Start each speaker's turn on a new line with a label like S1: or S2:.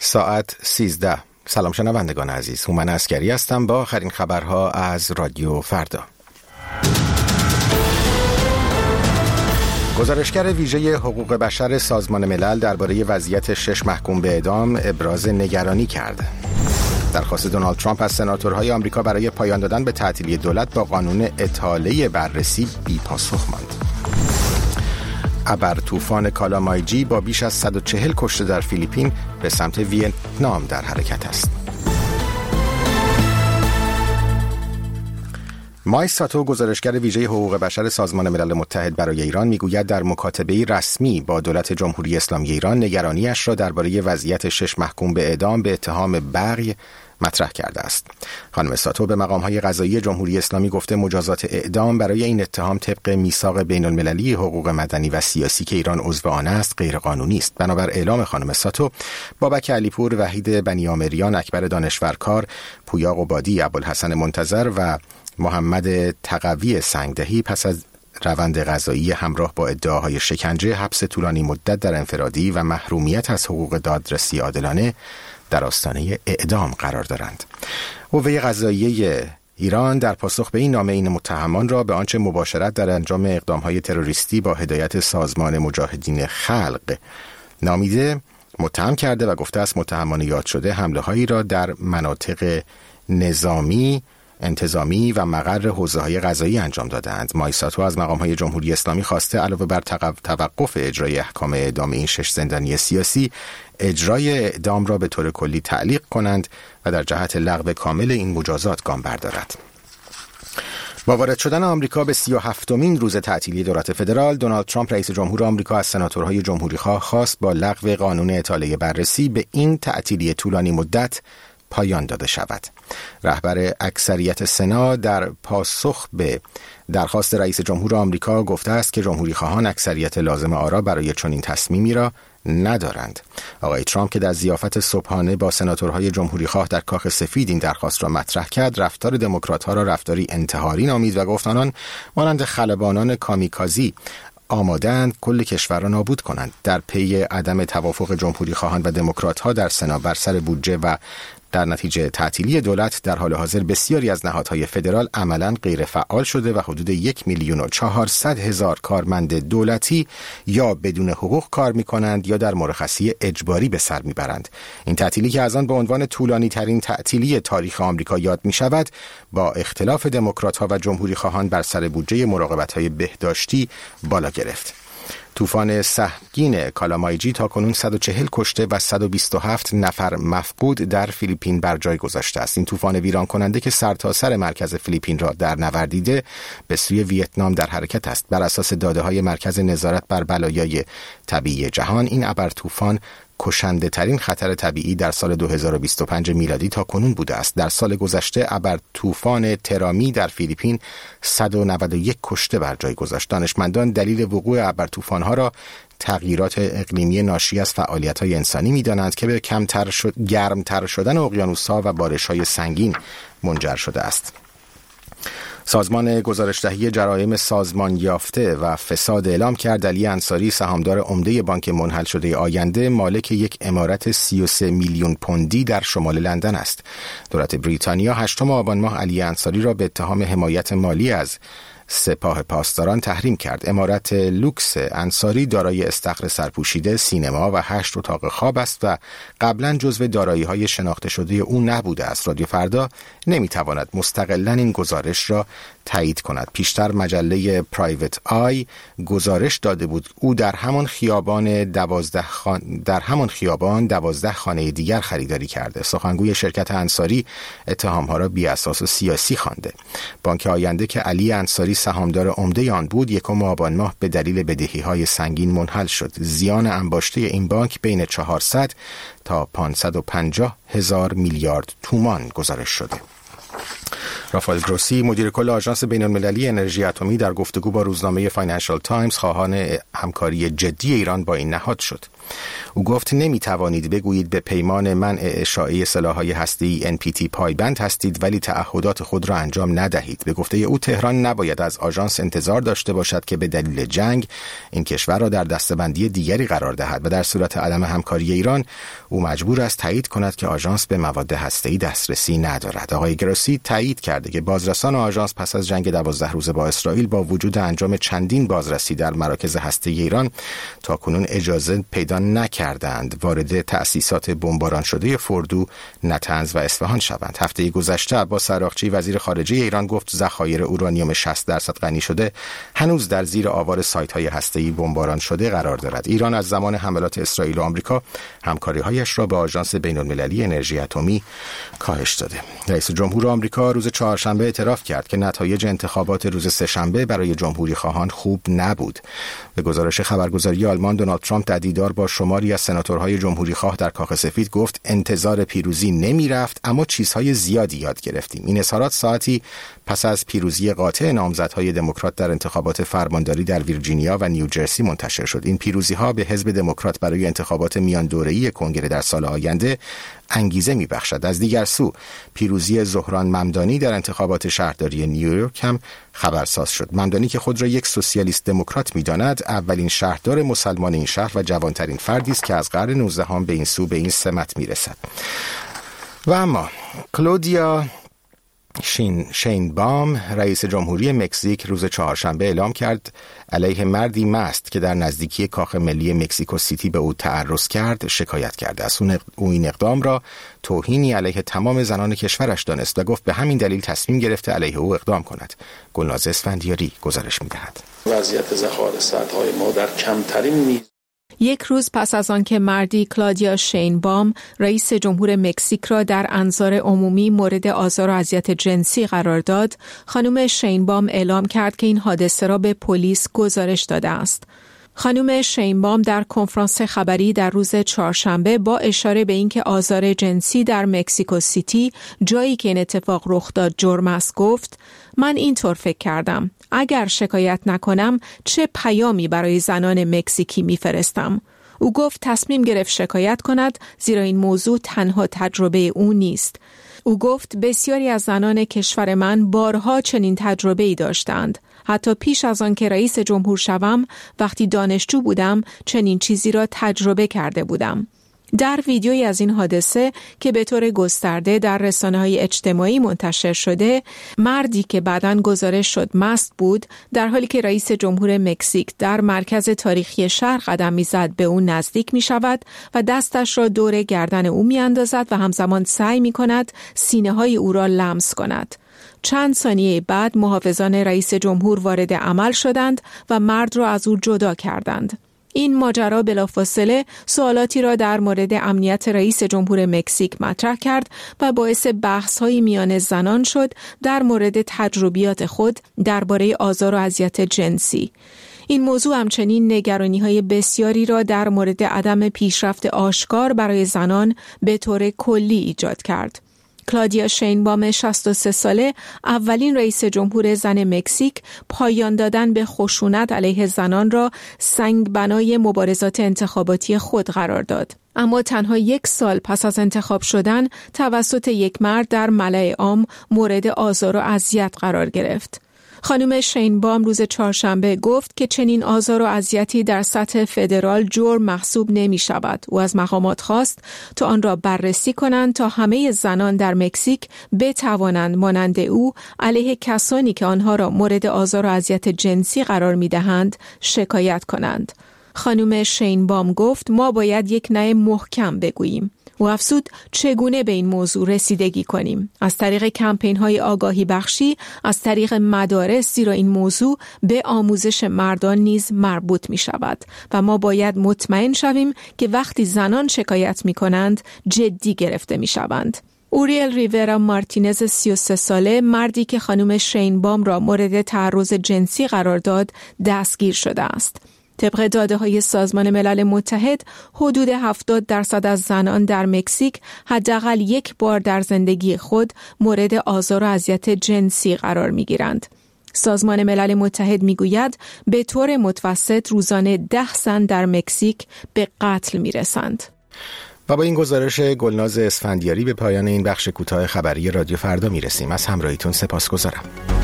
S1: ساعت 13. سلام شنوندگان عزیز، هومن عسکری هستم با آخرین خبرها از رادیو فردا. گزارشگر ویژه حقوق بشر سازمان ملل درباره وضعیت 6 محکوم به اعدام ابراز نگرانی کرد. درخواست دونالد ترامپ از سناتورهای آمریکا برای پایان دادن به تعطیلی دولت با قانون اطاله بررسی بی پاسخ ماند. ابر طوفان کالامایجی با بیش از 140 کشته در فیلیپین به سمت ویتنام در حرکت است. مایک ساتو، گزارشگر ویژه حقوق بشر سازمان ملل متحد برای ایران، میگوید در مکاتبه رسمی با دولت جمهوری اسلامی ایران نگرانیش را درباره وضعیت 6 محکوم به اعدام به اتهام بغی مطرح کرده است. خانم ساتو به مقام‌های قضایی جمهوری اسلامی گفته مجازات اعدام برای این اتهام طبق میثاق بین‌المللی حقوق مدنی و سیاسی که ایران عضو آن است غیرقانونی است. بنابر اعلام خانم ساتو، بابک علیپور، وحید بنیامریان، اکبر دانشورکار، پویا قبادی، ابوالحسن منتظر و محمد تقوی سنگدهی پس از روند قضایی همراه با ادعاهای شکنجه، حبس طولانی مدت در انفرادی و محرومیت از حقوق دادرسی عادلانه در آستانه اعدام قرار دارند. قوه قضاییه ایران در پاسخ به این نامه این متهمان را به آنچه مباشرت در انجام اقدامهای تروریستی با هدایت سازمان مجاهدین خلق نامیده متهم کرده و گفته است متهمان یاد شده حمله‌هایی را در مناطق نظامی، انتظامی و مقر حوزه‌های قضایی انجام دادند. مایساتو از مقام‌های جمهوری اسلامی خواسته علاوه بر توقف اجرای احکام اعدام این 6 زندانی سیاسی، اجرای اعدام را به طور کلی تعلیق کنند و در جهت لغو کامل این مجازات گام بردارد. با وارد شدن آمریکا به 37مین روز تعطیلی دولت فدرال، دونالد ترامپ رئیس جمهور آمریکا از سناتورهای جمهوری‌خواه خواست با لغو قانون اطاله بررسی به این تعطیلی طولانی مدت پایان داده شود. رهبر اکثریت سنا در پاسخ به درخواست رئیس جمهور آمریکا گفته است که جمهوری خواهان اکثریت لازم آرا برای چنین تصمیمی را ندارند. آقای ترامپ که در ضیافت صبحانه با سناتورهای جمهوری خواه در کاخ سفید این درخواست را مطرح کرد، رفتار دموکرات‌ها را رفتاری انتحاری نامید و گفت آنان مانند خلبانان کامیکازی آماده‌اند کل کشور را نابود کنند. در پی عدم توافق جمهوری خواهان و دموکرات‌ها در سنا بر سر بودجه و در نتیجه تعطیلی دولت، در حال حاضر بسیاری از نهادهای فدرال عملاً غیر فعال شده و حدود 1,400,000 کارمند دولتی یا بدون حقوق کار می‌کنند یا در مرخصی اجباری به سر می‌برند. این تعطیلی که از آن به عنوان طولانی ترین تعطیلی تاریخ آمریکا یاد می‌شود، با اختلاف دموکرات‌ها و جمهوری خواهان بر سر بودجه مراقبت‌های بهداشتی بالا گرفت. طوفان سهمگین کالامایجی تاکنون 140 کشته و 127 نفر مفقود در فیلیپین بر جای گذاشته است. این طوفان ویران کننده که سرتاسر مرکز فیلیپین را در نوردیده به سوی ویتنام در حرکت است. بر اساس داده‌های مرکز نظارت بر بلایای طبیعی جهان، این ابر طوفان کشنده ترین خطر طبیعی در سال 2025 میلادی تا کنون بوده است. در سال گذشته ابر طوفان ترامی در فیلیپین 191 کشته بر جای گذاشت. دانشمندان دلیل وقوع ابر طوفان‌ها را تغییرات اقلیمی ناشی از فعالیت‌های انسانی می‌دانند که به گرمتر شدن اقیانوس‌ها و بارش‌های سنگین منجر شده است. سازمان گزارشدهی جرایم سازمان یافته و فساد اعلام کرد علی انصاری، سهامدار عمده بانک منحل شده آینده، مالک یک عمارت 33 میلیون پوندی در شمال لندن است. دولت بریتانیا 8 آبان ماه علی انصاری را به اتهام حمایت مالی از سپاه پاسداران تحریم کرد. عمارت لوکس انصاری دارای استخر سرپوشیده، سینما و 8 اتاق خواب است و قبلا جزو دارایی‌های شناخته شده او نبوده است. رادیو فردا نمیتواند مستقلاً این گزارش را تایید کند. پیشتر مجله پرایوت آی گزارش داده بود او در همان خیابان 12 خانه دیگر خریداری کرده. سخنگوی شرکت انصاری اتهام‌ها را بی اساس و سیاسی خوانده. بانک آینده که علی انصاری سهامدار عمده آن بود، 1 آبان ماه به دلیل بدهی‌های سنگین منحل شد. زیان انباشته این بانک بین 400 تا 550 هزار میلیارد تومان گزارش شده. رافائل گروسی، مدیر کل آژانس بین‌المللی انرژی اتمی، در گفتگو با روزنامه فاینانشال تایمز خواهان همکاری جدی ایران با این نهاد شد. او گفت نمیتوانید بگویید به پیمان منع اشاعه سلاح‌های هسته‌ای NPT پایبند هستید ولی تعهدات خود را انجام ندهید. به گفته او تهران نباید از آژانس انتظار داشته باشد که به دلیل جنگ این کشور را در دسته‌بندی دیگری قرار دهد و در صورت عدم همکاری ایران او مجبور است تایید کند که آژانس به مواد هسته‌ای دسترسی ندارد. آقای گروسی تایید کرده که بازرسان آژانس پس از جنگ 12 روزه با اسرائیل با وجود انجام چندین بازرسی در مراکز هسته‌ای ایران تاکنون اجازه پیدا نکردند وارد تأسیسات بمباران شده فردو، نتنز و اصفهان شوند. هفته گذشته عباس عراقچی وزیر خارجه ایران گفت ذخایر اورانیوم 60% غنی شده هنوز در زیر آوار سایت‌های هسته‌ای بمباران شده قرار دارد. ایران از زمان حملات اسرائیل و آمریکا همکاری‌هایش را با آژانس بین‌المللی انرژی اتمی کاهش داده. رئیس جمهور آمریکا روز چهارشنبه اعتراف کرد که نتایج انتخابات روز سه‌شنبه برای جمهوری خواهان خوب نبود. به گزارش خبرگزاری آلمان دونالد ترامپ در دیدار با شماری از سناتورهای جمهوری خواه در کاخ سفید گفت انتظار پیروزی نمی رفت اما چیزهای زیادی یاد گرفتیم. این اظهارات ساعتی پس از پیروزی قاطع نامزدهای دموکرات در انتخابات فرمانداری در ویرجینیا و نیوجرسی منتشر شد. این پیروزی‌ها به حزب دموکرات برای انتخابات میان دوره‌ای کنگره در سال آینده انگیزه می‌بخشد. از دیگر سو پیروزی زهران ممدانی در انتخابات شهرداری نیویورک هم خبرساز شد. ممدانی که خود را یک سوسیالیست دموکرات می‌داند، اولین شهردار مسلمان این شهر و جوانترین فردی است که از قرن 19 به این سو به این سمت می‌رسد. و اما کلودیا شینبام رئیس جمهوری مکزیک روز چهارشنبه اعلام کرد علیه مردی مست که در نزدیکی کاخ ملی مکزیکو سیتی به او تعرض کرد شکایت کرده است. او این اقدام را توهینی علیه تمام زنان کشورش دانست و گفت به همین دلیل تصمیم گرفته علیه او اقدام کند. گلناز اسفندیاری گزارش می‌دهد.
S2: وضعیت ذخایر سدهای ما در کمترین میزان
S3: یک روز پس از آنکه مردی کلودیا شینبام رئیس جمهور مکزیک را در انظار عمومی مورد آزار و اذیت جنسی قرار داد، خانم شینبام اعلام کرد که این حادثه را به پلیس گزارش داده است. خانم شینبام در کنفرانس خبری در روز چهارشنبه با اشاره به اینکه آزار جنسی در مکزیکو سیتی جایی که این اتفاق رخ داد جرم است گفت: من اینطور فکر کردم اگر شکایت نکنم چه پیامی برای زنان مکزیکی میفرستم. او گفت تصمیم گرفت شکایت کند زیرا این موضوع تنها تجربه او نیست. او گفت بسیاری از زنان کشور من بارها چنین تجربه‌ای داشتند. حتی پیش از آن که رئیس جمهور شوم وقتی دانشجو بودم چنین چیزی را تجربه کرده بودم. در ویدیویی از این حادثه که به طور گسترده در رسانه‌های اجتماعی منتشر شده، مردی که بعداً گزارش شد مست بود، در حالی که رئیس جمهور مکزیک در مرکز تاریخی شهر قدم می‌زد به او نزدیک می‌شود و دستش را دور گردن او می‌اندازد و همزمان سعی می‌کند سینه‌های او را لمس کند. چند ثانیه بعد محافظان رئیس جمهور وارد عمل شدند و مرد را از او جدا کردند. این ماجرا بلافاصله سوالاتی را در مورد امنیت رئیس جمهور مکزیک مطرح کرد و باعث بحث‌های میان زنان شد در مورد تجربیات خود درباره آزار و اذیت جنسی. این موضوع همچنین نگرانی‌های بسیاری را در مورد عدم پیشرفت آشکار برای زنان به طور کلی ایجاد کرد. کلودیا شینبام 63 ساله اولین رئیس جمهور زن مکزیک پایان دادن به خشونت علیه زنان را سنگ بنای مبارزات انتخاباتی خود قرار داد. اما تنها 1 سال پس از انتخاب شدن توسط یک مرد در ملأ عام مورد آزار و اذیت قرار گرفت. خانم شینبام روز چهارشنبه گفت که چنین آزار و اذیتی در سطح فدرال جرم محسوب نمی شود. او از مقامات خواست تا آن را بررسی کنند تا همه زنان در مکزیک بتوانند مانند او علیه کسانی که آنها را مورد آزار و اذیت جنسی قرار می دهند شکایت کنند. خانم شینبام گفت ما باید یک نه محکم بگوییم. و افزود چگونه به این موضوع رسیدگی کنیم؟ از طریق کمپین‌های آگاهی بخشی، از طریق مدارس، زیرا این موضوع به آموزش مردان نیز مربوط می شود و ما باید مطمئن شویم که وقتی زنان شکایت می کنند جدی گرفته می شوند. اوریل ریورا مارتینز 33 ساله مردی که خانم شینبام را مورد تعرض جنسی قرار داد دستگیر شده است. طبق داده‌های سازمان ملل متحد، حدود 70% از زنان در مکزیک حداقل یک بار در زندگی خود مورد آزار و اذیت جنسی قرار می‌گیرند. سازمان ملل متحد میگوید به طور متوسط روزانه 10 زن در مکزیک به قتل میرسند.
S1: و با این گزارش گلناز اسفندیاری به پایان این بخش کوتاه خبری رادیو فردا میرسیم. از همراهیتون سپاسگزارم.